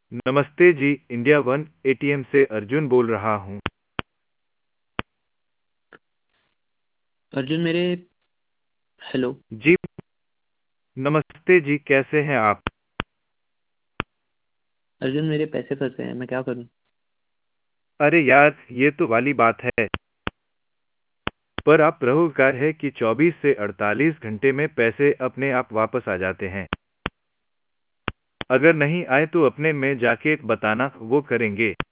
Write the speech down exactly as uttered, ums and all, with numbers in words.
नमस्ते जी, India one ATM से अर्जुन बोल रहा हूँ। अर्जुन मेरे हेलो। जी, नमस्ते जी, कैसे हैं आप? अर्जुन मेरे पैसे फंसे हैं, मैं क्या करूं? अरे यार, ये तो वाली बात है। पर आप रहोकार है कि चौबीस से अड़तालीस घंटे में पैसे अपने आप वापस आ जाते हैं। अगर नहीं आए तो अपने में जाके बताना, वो करेंगे।